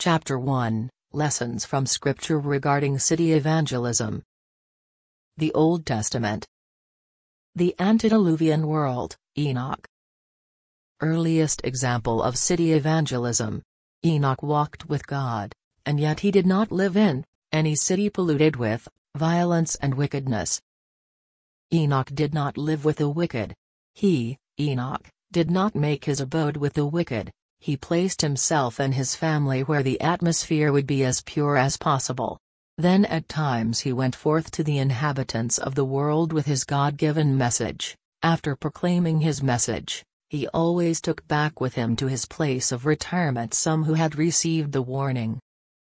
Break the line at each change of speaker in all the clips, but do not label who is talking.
Chapter 1, Lessons from Scripture regarding City Evangelism. The Old Testament. The Antediluvian World, Enoch. Earliest example of city evangelism. Enoch walked with God, and yet he did not live in any city polluted with violence and wickedness. Enoch did not live with the wicked. He, Enoch, did not make his abode with the wicked. He placed himself and his family where the atmosphere would be as pure as possible. Then at times he went forth to the inhabitants of the world with his God-given message. After proclaiming his message, he always took back with him to his place of retirement some who had received the warning.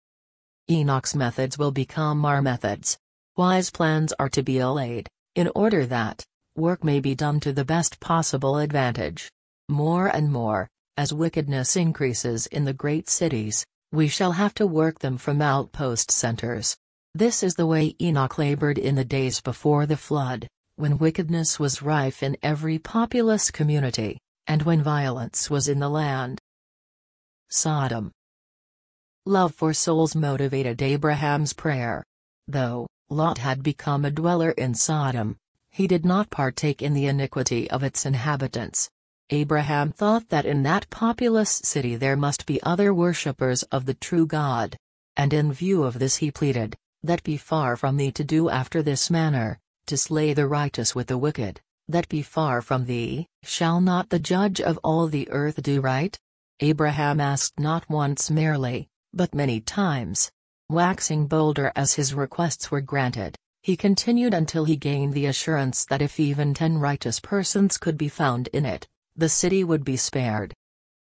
Enoch's methods will become our methods. Wise plans are to be laid, in order that work may be done to the best possible advantage. More and more, as wickedness increases in the great cities, we shall have to work them from outpost centers. This is the way Enoch labored in the days before the flood, when wickedness was rife in every populous community, and when violence was in the land. Sodom. Love for souls motivated Abraham's prayer. Though Lot had become a dweller in Sodom, he did not partake in the iniquity of its inhabitants. Abraham thought that in that populous city there must be other worshippers of the true God. And in view of this he pleaded, "That be far from thee to do after this manner, to slay the righteous with the wicked, that be far from thee, shall not the judge of all the earth do right?" Abraham asked not once merely, but many times. Waxing bolder as his requests were granted, he continued until he gained the assurance that if even 10 righteous persons could be found in it, the city would be spared.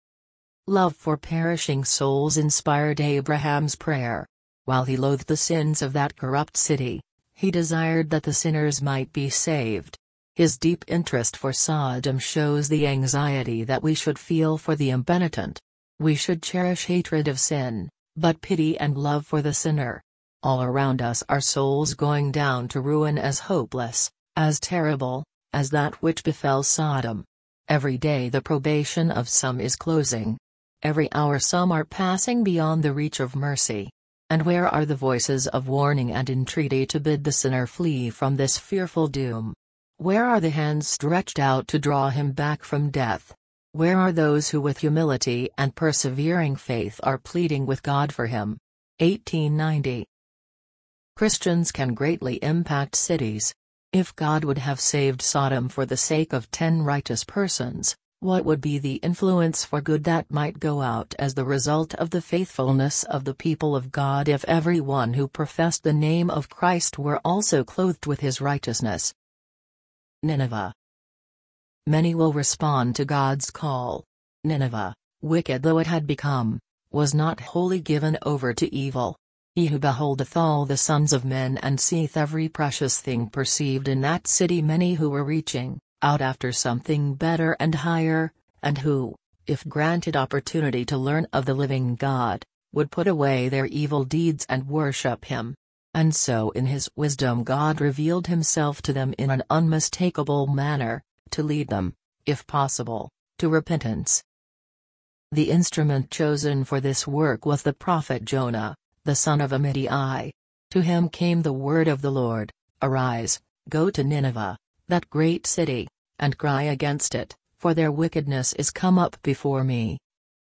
Love for perishing souls inspired Abraham's prayer. While he loathed the sins of that corrupt city, he desired that the sinners might be saved. His deep interest for Sodom shows the anxiety that we should feel for the impenitent. We should cherish hatred of sin, but pity and love for the sinner. All around us are souls going down to ruin as hopeless, as terrible, as that which befell Sodom. Every day the probation of some is closing. Every hour some are passing beyond the reach of mercy. And where are the voices of warning and entreaty to bid the sinner flee from this fearful doom? Where are the hands stretched out to draw him back from death? Where are those who with humility and persevering faith are pleading with God for him? 1890. Christians can greatly impact cities. If God would have saved Sodom for the sake of 10 righteous persons, what would be the influence for good that might go out as the result of the faithfulness of the people of God if everyone who professed the name of Christ were also clothed with his righteousness? Nineveh. Many will respond to God's call. Nineveh, wicked though it had become, was not wholly given over to evil. He who beholdeth all the sons of men and seeth every precious thing perceived in that city many who were reaching out after something better and higher, and who, if granted opportunity to learn of the living God, would put away their evil deeds and worship him. And so in his wisdom God revealed himself to them in an unmistakable manner, to lead them, if possible, to repentance. The instrument chosen for this work was the prophet Jonah, the son of Amittai. To him came the word of the Lord, "Arise, go to Nineveh, that great city, and cry against it, for their wickedness is come up before me."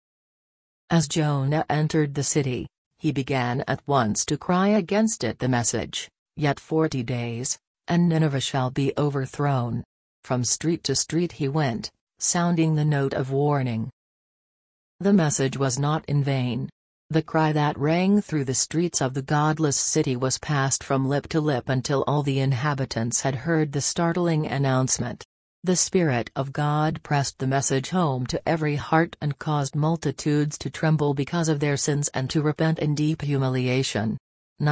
As Jonah entered the city, he began at once to cry against it the message, "Yet 40 days, and Nineveh shall be overthrown." From street to street he went, sounding the note of warning. The message was not in vain. The cry that rang through the streets of the godless city was passed from lip to lip until all the inhabitants had heard the startling announcement. The Spirit of God pressed the message home to every heart and caused multitudes to tremble because of their sins and to repent in deep humiliation.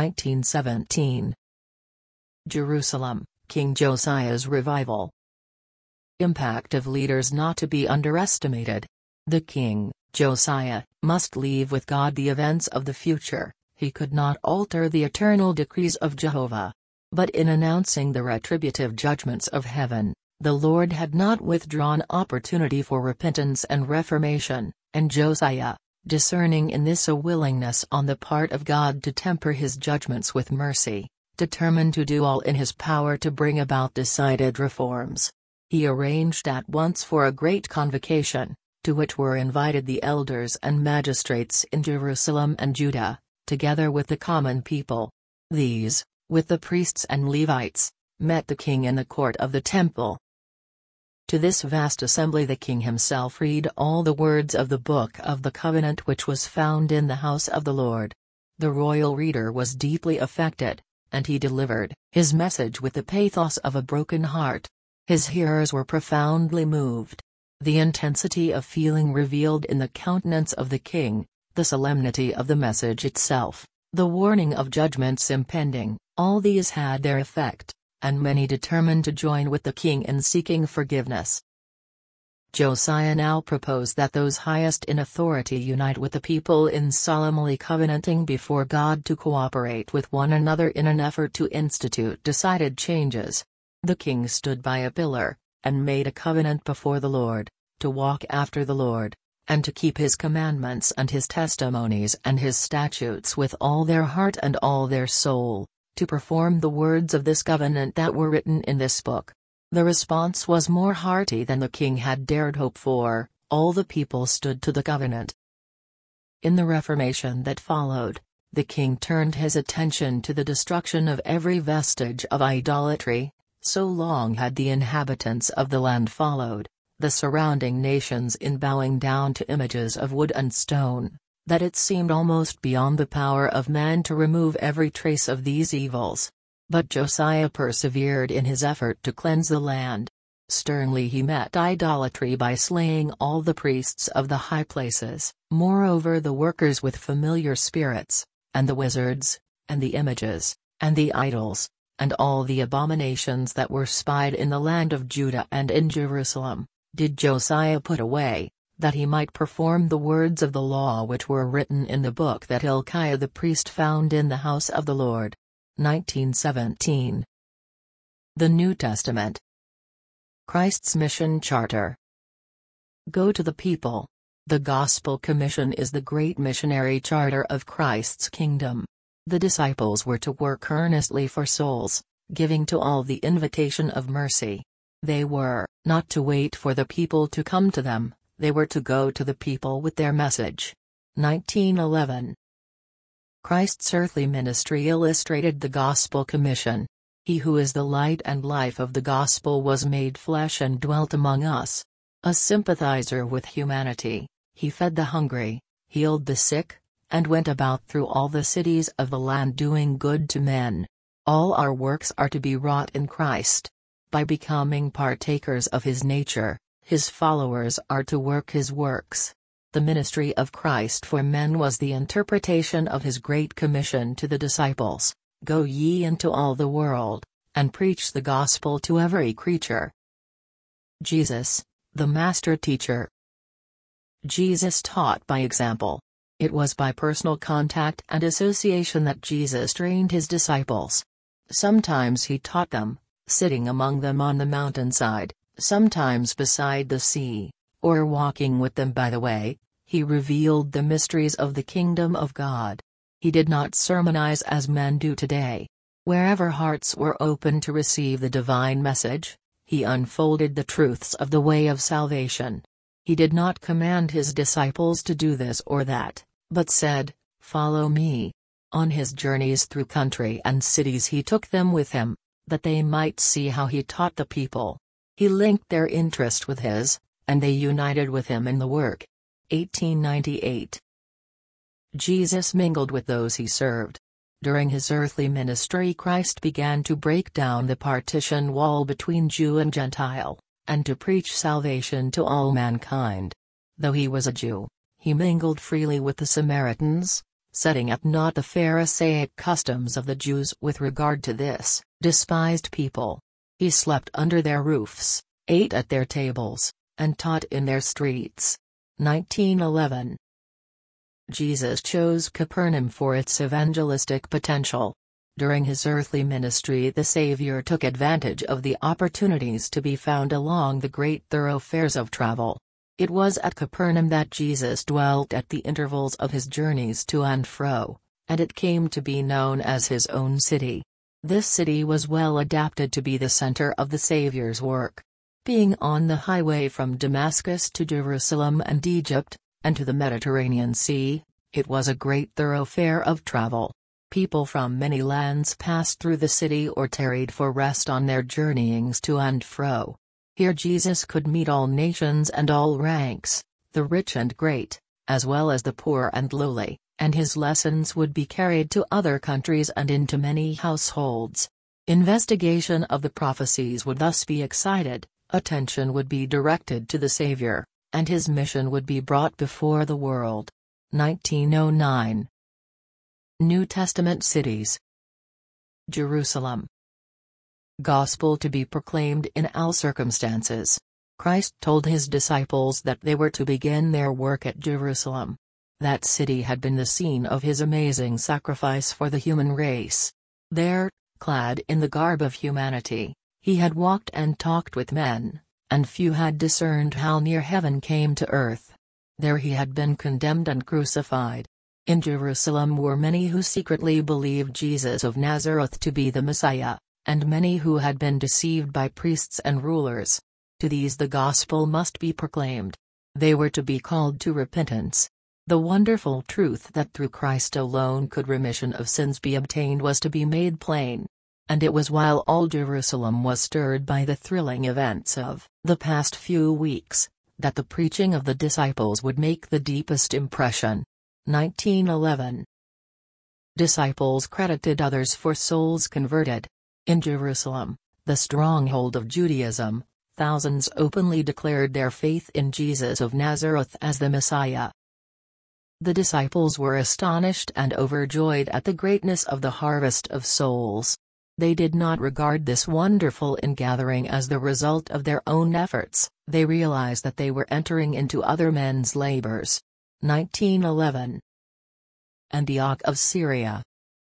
1917. Jerusalem, King Josiah's revival. Impact of leaders not to be underestimated. The king, Josiah, must leave with God the events of the future. He could not alter the eternal decrees of Jehovah. But in announcing the retributive judgments of heaven, the Lord had not withdrawn opportunity for repentance and reformation, and Josiah, discerning in this a willingness on the part of God to temper his judgments with mercy, determined to do all in his power to bring about decided reforms. He arranged at once for a great convocation, to which were invited the elders and magistrates in Jerusalem and Judah, together with the common people. These, with the priests and Levites, met the king in the court of the temple. To this vast assembly the king himself read all the words of the book of the covenant which was found in the house of the Lord. The royal reader was deeply affected, and he delivered his message with the pathos of a broken heart. His hearers were profoundly moved. The intensity of feeling revealed in the countenance of the king, the solemnity of the message itself, the warning of judgments impending, all these had their effect, and many determined to join with the king in seeking forgiveness. Josiah now proposed that those highest in authority unite with the people in solemnly covenanting before God to cooperate with one another in an effort to institute decided changes. The king stood by a pillar, and made a covenant before the Lord, to walk after the Lord, and to keep his commandments and his testimonies and his statutes with all their heart and all their soul, to perform the words of this covenant that were written in this book. The response was more hearty than the king had dared hope for. All the people stood to the covenant. In the Reformation that followed, the king turned his attention to the destruction of every vestige of idolatry. So long had the inhabitants of the land followed the surrounding nations in bowing down to images of wood and stone, that it seemed almost beyond the power of man to remove every trace of these evils. But Josiah persevered in his effort to cleanse the land. Sternly he met idolatry by slaying all the priests of the high places, moreover the workers with familiar spirits, and the wizards, and the images, and the idols, and all the abominations that were spied in the land of Judah and in Jerusalem, did Josiah put away, that he might perform the words of the law which were written in the book that Hilkiah the priest found in the house of the Lord. 1917. The New Testament. Christ's Mission Charter. Go to the people. The Gospel Commission is the great missionary charter of Christ's kingdom. The disciples were to work earnestly for souls, giving to all the invitation of mercy. They were not to wait for the people to come to them, they were to go to the people with their message. 1911. Christ's earthly ministry illustrated the Gospel Commission. He who is the light and life of the Gospel was made flesh and dwelt among us. A sympathizer with humanity, he fed the hungry, healed the sick, and went about through all the cities of the land doing good to men. All our works are to be wrought in Christ. By becoming partakers of his nature, his followers are to work his works. The ministry of Christ for men was the interpretation of his great commission to the disciples, "Go ye into all the world, and preach the gospel to every creature." Jesus, the Master Teacher. Jesus taught by example. It was by personal contact and association that Jesus trained his disciples. Sometimes he taught them, sitting among them on the mountainside, sometimes beside the sea, or walking with them by the way. He revealed the mysteries of the kingdom of God. He did not sermonize as men do today. Wherever hearts were open to receive the divine message, he unfolded the truths of the way of salvation. He did not command his disciples to do this or that, but said, "Follow me." On his journeys through country and cities he took them with him, that they might see how he taught the people. He linked their interest with his, and they united with him in the work. 1898. Jesus mingled with those he served. During his earthly ministry Christ began to break down the partition wall between Jew and Gentile, and to preach salvation to all mankind. Though he was a Jew, he mingled freely with the Samaritans, setting at naught the Pharisaic customs of the Jews with regard to this despised people. He slept under their roofs, ate at their tables, and taught in their streets. 1911. Jesus chose Capernaum for its evangelistic potential. During his earthly ministry the Savior took advantage of the opportunities to be found along the great thoroughfares of travel. It was at Capernaum that Jesus dwelt at the intervals of his journeys to and fro, and it came to be known as his own city. This city was well adapted to be the center of the Savior's work. Being on the highway from Damascus to Jerusalem and Egypt, and to the Mediterranean Sea, it was a great thoroughfare of travel. People from many lands passed through the city or tarried for rest on their journeyings to and fro. Here Jesus could meet all nations and all ranks, the rich and great, as well as the poor and lowly, and his lessons would be carried to other countries and into many households. Investigation of the prophecies would thus be excited, attention would be directed to the Savior, and his mission would be brought before the world. 1909. New Testament cities. Jerusalem. Gospel to be proclaimed in all circumstances. Christ told his disciples that they were to begin their work at Jerusalem. That city had been the scene of his amazing sacrifice for the human race. There, clad in the garb of humanity, he had walked and talked with men, and few had discerned how near heaven came to earth. There he had been condemned and crucified. In Jerusalem were many who secretly believed Jesus of Nazareth to be the Messiah, and many who had been deceived by priests and rulers. To these the gospel must be proclaimed. They were to be called to repentance. The wonderful truth that through Christ alone could remission of sins be obtained was to be made plain. And it was while all Jerusalem was stirred by the thrilling events of the past few weeks, that the preaching of the disciples would make the deepest impression. 1911. Disciples credited others for souls converted. In Jerusalem, the stronghold of Judaism, thousands openly declared their faith in Jesus of Nazareth as the Messiah. The disciples were astonished and overjoyed at the greatness of the harvest of souls. They did not regard this wonderful ingathering as the result of their own efforts, they realized that they were entering into other men's labors. 1911. Antioch of Syria.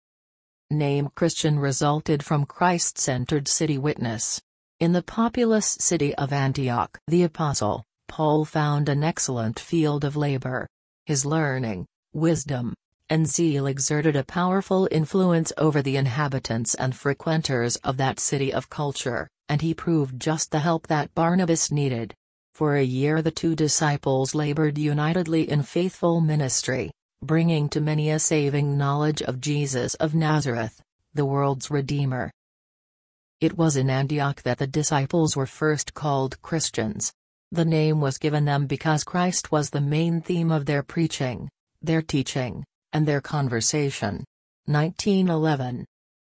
Name Christian resulted from Christ-centered city witness. In the populous city of Antioch, the Apostle Paul found an excellent field of labor. His learning, wisdom, and zeal exerted a powerful influence over the inhabitants and frequenters of that city of culture, and he proved just the help that Barnabas needed. For a year the two disciples labored unitedly in faithful ministry, bringing to many a saving knowledge of Jesus of Nazareth, the world's Redeemer. It was in Antioch that the disciples were first called Christians. The name was given them because Christ was the main theme of their preaching, their teaching, and their conversation. 1911.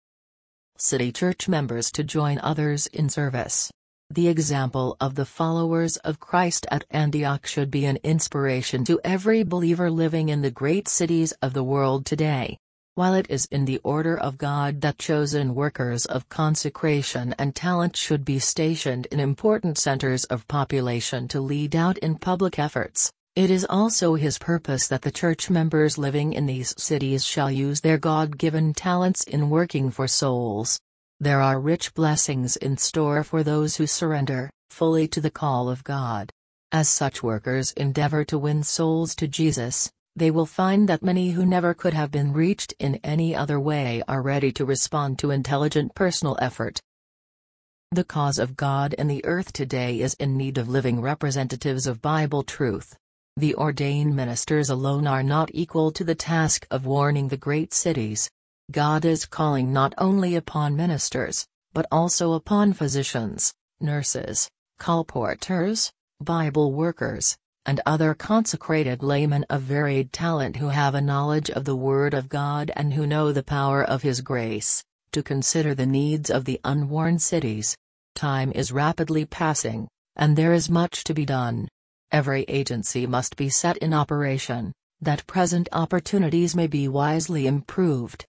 City church members to join others in service. The example of the followers of Christ at Antioch should be an inspiration to every believer living in the great cities of the world today. While it is in the order of God that chosen workers of consecration and talent should be stationed in important centers of population to lead out in public efforts, it is also His purpose that the church members living in these cities shall use their God-given talents in working for souls. There are rich blessings in store for those who surrender fully to the call of God. As such workers endeavor to win souls to Jesus, they will find that many who never could have been reached in any other way are ready to respond to intelligent personal effort. The cause of God in the earth today is in need of living representatives of Bible truth. The ordained ministers alone are not equal to the task of warning the great cities. God is calling not only upon ministers, but also upon physicians, nurses, colporteurs, Bible workers, and other consecrated laymen of varied talent who have a knowledge of the Word of God and who know the power of His grace, to consider the needs of the unwarned cities. Time is rapidly passing, and there is much to be done. Every agency must be set in operation, that present opportunities may be wisely improved.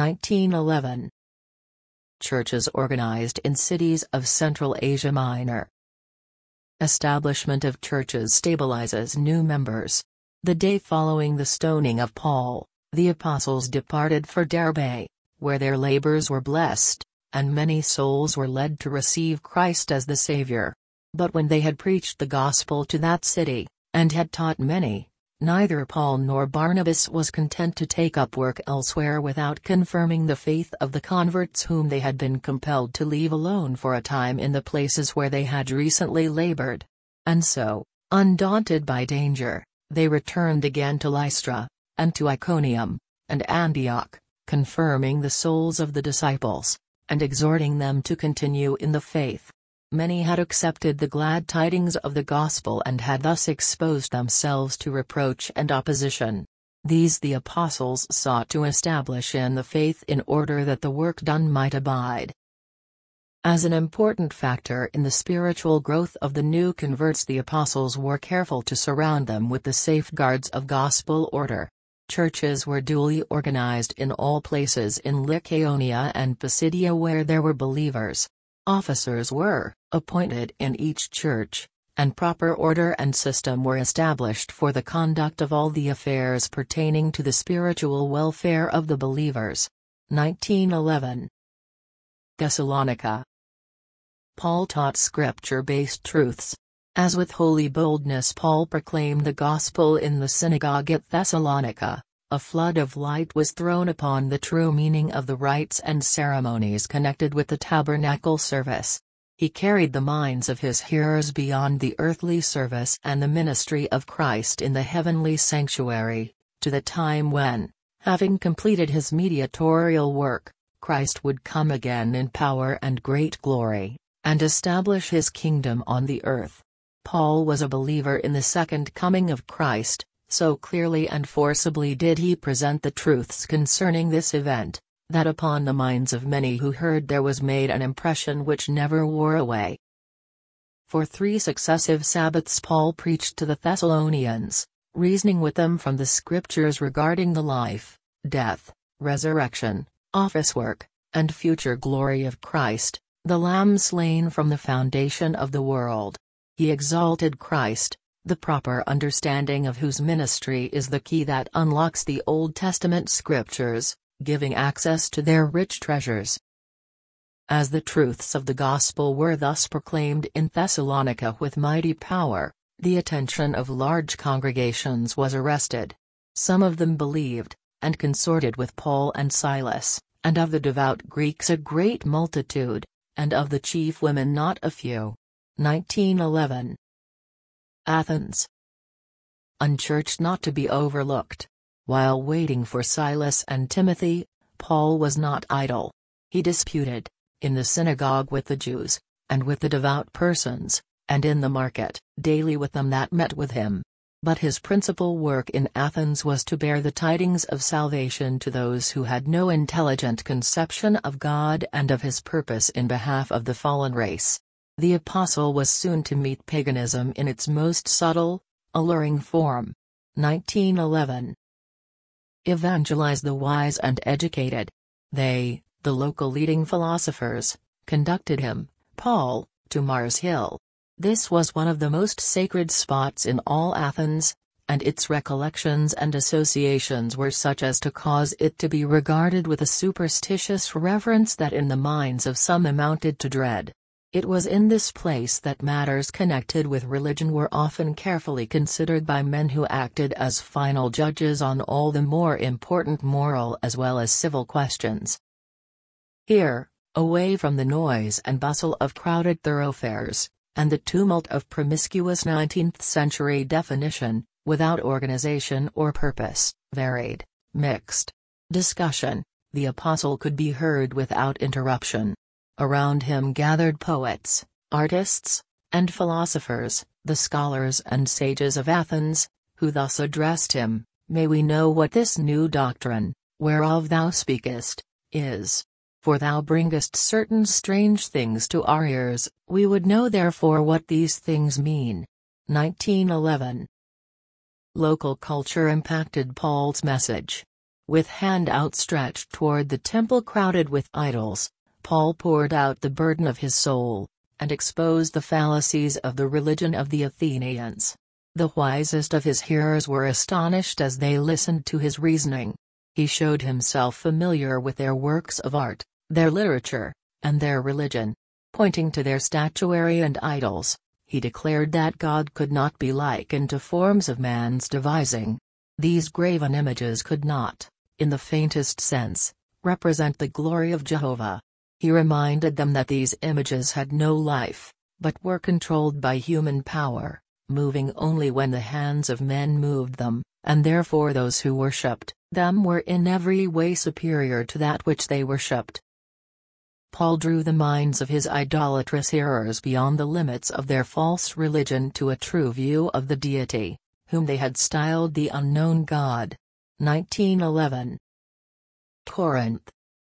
1911. Churches organized in cities of Central Asia Minor. Establishment of churches stabilizes new members. The day following the stoning of Paul, the apostles departed for Derbe, where their labors were blessed, and many souls were led to receive Christ as the Savior. But when they had preached the gospel to that city, and had taught many, neither Paul nor Barnabas was content to take up work elsewhere without confirming the faith of the converts whom they had been compelled to leave alone for a time in the places where they had recently labored. And so, undaunted by danger, they returned again to Lystra, and to Iconium, and Antioch, confirming the souls of the disciples, and exhorting them to continue in the faith. Many had accepted the glad tidings of the gospel and had thus exposed themselves to reproach and opposition. These the apostles sought to establish in the faith in order that the work done might abide. As an important factor in the spiritual growth of the new converts, the apostles were careful to surround them with the safeguards of gospel order. Churches were duly organized in all places in Lycaonia and Pisidia where there were believers. Officers were appointed in each church, and proper order and system were established for the conduct of all the affairs pertaining to the spiritual welfare of the believers. 1911. Thessalonica. Paul taught scripture-based truths. As with holy boldness Paul proclaimed the gospel in the synagogue at Thessalonica, a flood of light was thrown upon the true meaning of the rites and ceremonies connected with the tabernacle service. He carried the minds of his hearers beyond the earthly service and the ministry of Christ in the heavenly sanctuary, to the time when, having completed his mediatorial work, Christ would come again in power and great glory, and establish his kingdom on the earth. Paul was a believer in the second coming of Christ, so clearly and forcibly did he present the truths concerning this event, that upon the minds of many who heard there was made an impression which never wore away. For 3 successive Sabbaths Paul preached to the Thessalonians, reasoning with them from the Scriptures regarding the life, death, resurrection, office work, and future glory of Christ, the Lamb slain from the foundation of the world. He exalted Christ, the proper understanding of whose ministry is the key that unlocks the Old Testament Scriptures, giving access to their rich treasures. As the truths of the gospel were thus proclaimed in Thessalonica with mighty power, the attention of large congregations was arrested. Some of them believed, and consorted with Paul and Silas, and of the devout Greeks a great multitude, and of the chief women not a few. 1911. Athens. Unchurched not to be overlooked. While waiting for Silas and Timothy, Paul was not idle. He disputed, in the synagogue with the Jews, and with the devout persons, and in the market, daily with them that met with him. But his principal work in Athens was to bear the tidings of salvation to those who had no intelligent conception of God and of his purpose in behalf of the fallen race. The apostle was soon to meet paganism in its most subtle, alluring form. 1911. Evangelize the wise and educated. They, the local leading philosophers, conducted him, Paul, to Mars Hill. This was one of the most sacred spots in all Athens, and its recollections and associations were such as to cause it to be regarded with a superstitious reverence that in the minds of some amounted to dread. It was in this place that matters connected with religion were often carefully considered by men who acted as final judges on all the more important moral as well as civil questions. Here, away from the noise and bustle of crowded thoroughfares, and the tumult of promiscuous 19th-century definition, without organization or purpose, varied, mixed discussion, the apostle could be heard without interruption. Around him gathered poets, artists, and philosophers, the scholars and sages of Athens, who thus addressed him, "May we know what this new doctrine, whereof thou speakest, is. For thou bringest certain strange things to our ears, we would know therefore what these things mean." 1911. Local culture impacted Paul's message. With hand outstretched toward the temple crowded with idols, Paul poured out the burden of his soul, and exposed the fallacies of the religion of the Athenians. The wisest of his hearers were astonished as they listened to his reasoning. He showed himself familiar with their works of art, their literature, and their religion. Pointing to their statuary and idols, he declared that God could not be likened to forms of man's devising. These graven images could not, in the faintest sense, represent the glory of Jehovah. He reminded them that these images had no life, but were controlled by human power, moving only when the hands of men moved them, and therefore those who worshipped them were in every way superior to that which they worshipped. Paul drew the minds of his idolatrous hearers beyond the limits of their false religion to a true view of the deity, whom they had styled the unknown God. 1911. Corinth.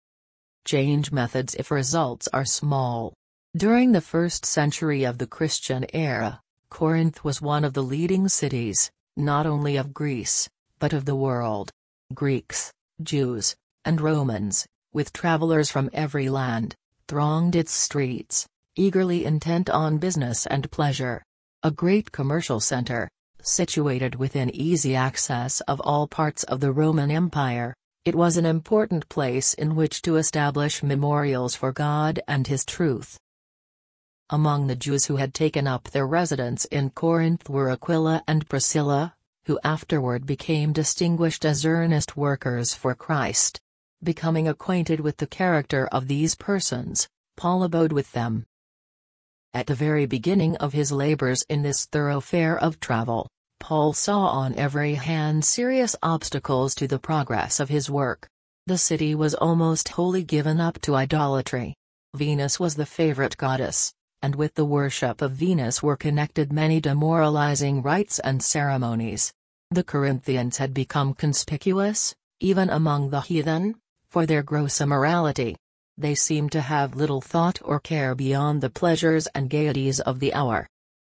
Change methods if results are small. During the first century of the Christian era, Corinth was one of the leading cities, not only of Greece, but of the world. Greeks, Jews, and Romans, with travelers from every land, thronged its streets, eagerly intent on business and pleasure. A great commercial center, situated within easy access of all parts of the Roman Empire, it was an important place in which to establish memorials for God and His truth. Among the Jews who had taken up their residence in Corinth were Aquila and Priscilla, who afterward became distinguished as earnest workers for Christ. Becoming acquainted with the character of these persons, Paul abode with them. At the very beginning of his labors in this thoroughfare of travel, Paul saw on every hand serious obstacles to the progress of his work. The city was almost wholly given up to idolatry. Venus was the favorite goddess, and with the worship of Venus were connected many demoralizing rites and ceremonies. The Corinthians had become conspicuous, even among the heathen, for their gross immorality. They seemed to have little thought or care beyond the pleasures and gaieties of the hour.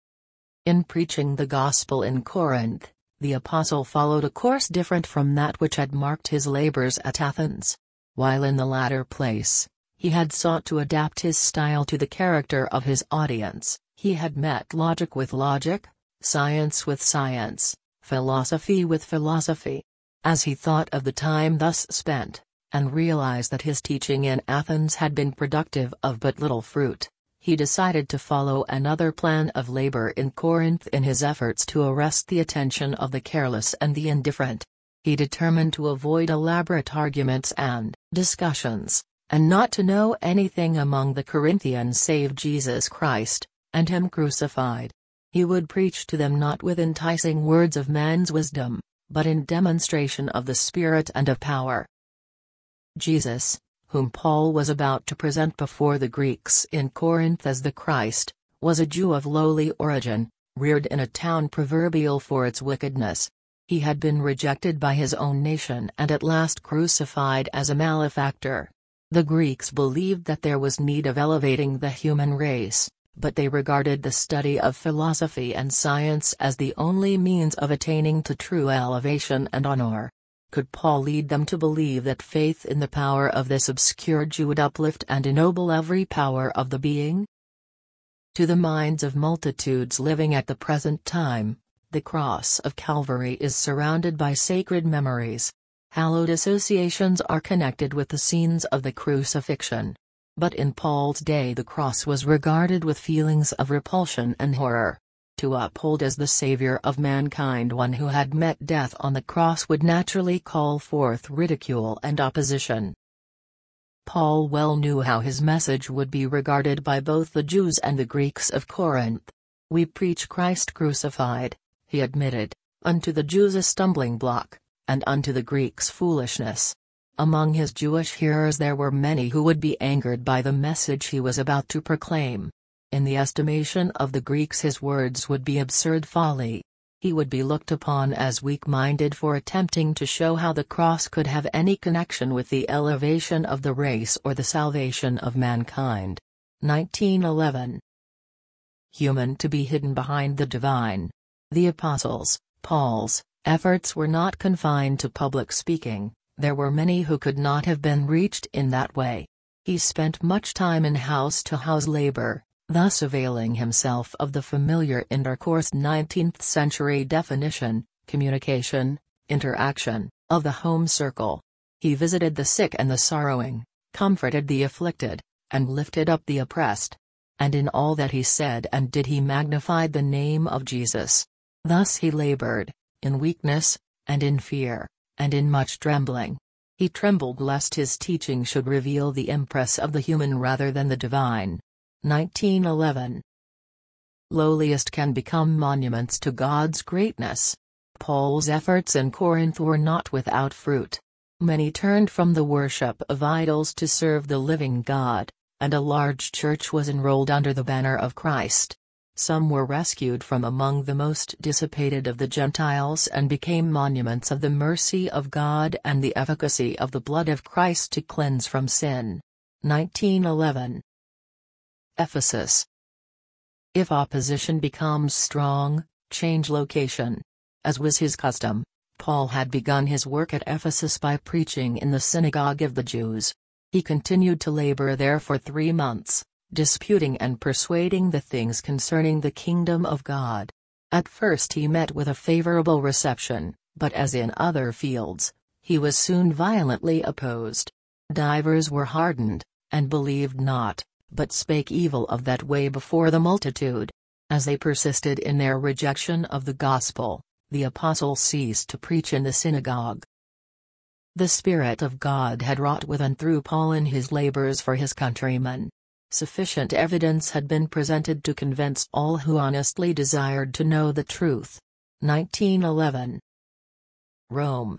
In preaching the gospel in Corinth, the apostle followed a course different from that which had marked his labors at Athens. While in the latter place, he had sought to adapt his style to the character of his audience. He had met logic with logic, science with science, philosophy with philosophy. As he thought of the time thus spent, and realized that his teaching in Athens had been productive of but little fruit, he decided to follow another plan of labor in Corinth in his efforts to arrest the attention of the careless and the indifferent. He determined to avoid elaborate arguments and discussions, and not to know anything among the Corinthians save Jesus Christ, and Him crucified. He would preach to them not with enticing words of man's wisdom, but in demonstration of the Spirit and of power. Jesus, whom Paul was about to present before the Greeks in Corinth as the Christ, was a Jew of lowly origin, reared in a town proverbial for its wickedness. He had been rejected by his own nation and at last crucified as a malefactor. The Greeks believed that there was need of elevating the human race, but they regarded the study of philosophy and science as the only means of attaining to true elevation and honor. Could Paul lead them to believe that faith in the power of this obscure Jew would uplift and ennoble every power of the being? To the minds of multitudes living at the present time, the cross of Calvary is surrounded by sacred memories. Hallowed associations are connected with the scenes of the crucifixion. But in Paul's day the cross was regarded with feelings of repulsion and horror. To uphold as the Savior of mankind one who had met death on the cross would naturally call forth ridicule and opposition. Paul well knew how his message would be regarded by both the Jews and the Greeks of Corinth. "We preach Christ crucified," he admitted, "unto the Jews a stumbling block, and unto the Greeks foolishness." Among his Jewish hearers there were many who would be angered by the message he was about to proclaim. In the estimation of the Greeks his words would be absurd folly. He would be looked upon as weak-minded for attempting to show how the cross could have any connection with the elevation of the race or the salvation of mankind. 1911. Human to be hidden behind the divine. The apostles, Paul's, efforts were not confined to public speaking. There were many who could not have been reached in that way. He spent much time in house-to-house labor, thus availing himself of the familiar intercourse 19th-century definition, communication, interaction, of the home circle. He visited the sick and the sorrowing, comforted the afflicted, and lifted up the oppressed. and in all that he said and did he magnified the name of Jesus. Thus he labored, in weakness, and in fear, and in much trembling. He trembled lest his teaching should reveal the impress of the human rather than the divine. 1911. Lowliest can become monuments to God's greatness. Paul's efforts in Corinth were not without fruit. Many turned from the worship of idols to serve the living God, and a large church was enrolled under the banner of Christ. Some were rescued from among the most dissipated of the Gentiles and became monuments of the mercy of God and the efficacy of the blood of Christ to cleanse from sin. 1911. Ephesus. If opposition becomes strong, change location. As was his custom, Paul had begun his work at Ephesus by preaching in the synagogue of the Jews. He continued to labor there for 3 months, disputing and persuading the things concerning the kingdom of God. At first he met with a favorable reception, but as in other fields, he was soon violently opposed. Divers were hardened, and believed not, but spake evil of that way before the multitude. As they persisted in their rejection of the gospel, the apostle ceased to preach in the synagogue. The Spirit of God had wrought with and through Paul in his labors for his countrymen. Sufficient evidence had been presented to convince all who honestly desired to know the truth. 1911. Rome.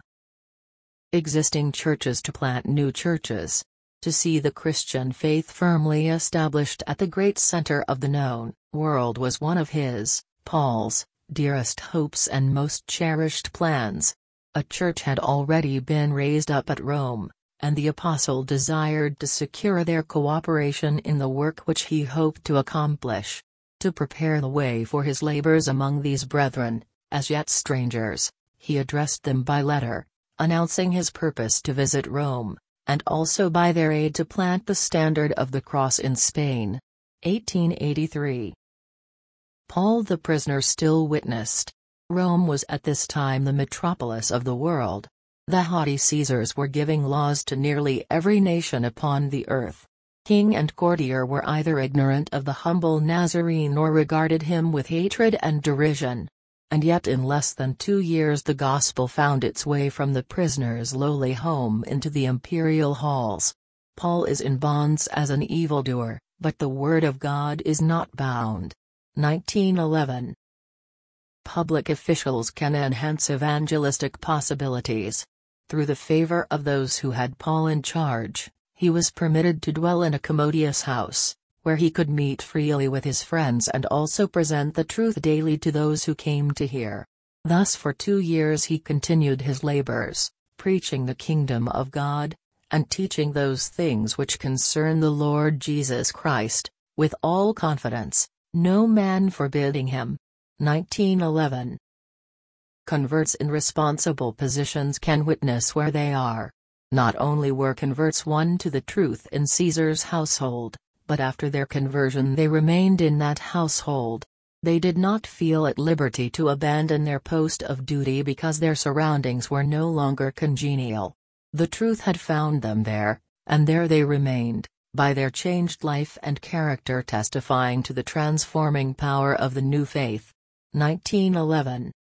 Existing churches to plant new churches. To see the Christian faith firmly established at the great center of the known world was one of his, Paul's, dearest hopes and most cherished plans. A church had already been raised up at Rome, and the apostle desired to secure their cooperation in the work which he hoped to accomplish. To prepare the way for his labors among these brethren, as yet strangers, he addressed them by letter, announcing his purpose to visit Rome, and also by their aid to plant the standard of the cross in Spain. 1883. Paul the prisoner still witnessed. Rome was at this time the metropolis of the world. The haughty Caesars were giving laws to nearly every nation upon the earth. King and courtier were either ignorant of the humble Nazarene or regarded him with hatred and derision. And yet in less than 2 years the gospel found its way from the prisoner's lowly home into the imperial halls. Paul is in bonds as an evildoer, but the word of God is not bound. 1911. Public officials can enhance evangelistic possibilities. Through the favor of those who had Paul in charge, he was permitted to dwell in a commodious house, where he could meet freely with his friends and also present the truth daily to those who came to hear. Thus for 2 years he continued his labors, preaching the kingdom of God, and teaching those things which concern the Lord Jesus Christ, with all confidence, no man forbidding him. 1911. Converts in responsible positions can witness where they are. Not only were converts won to the truth in Caesar's household, but after their conversion they remained in that household. They did not feel at liberty to abandon their post of duty because their surroundings were no longer congenial. The truth had found them there, and there they remained, by their changed life and character testifying to the transforming power of the new faith. 1911.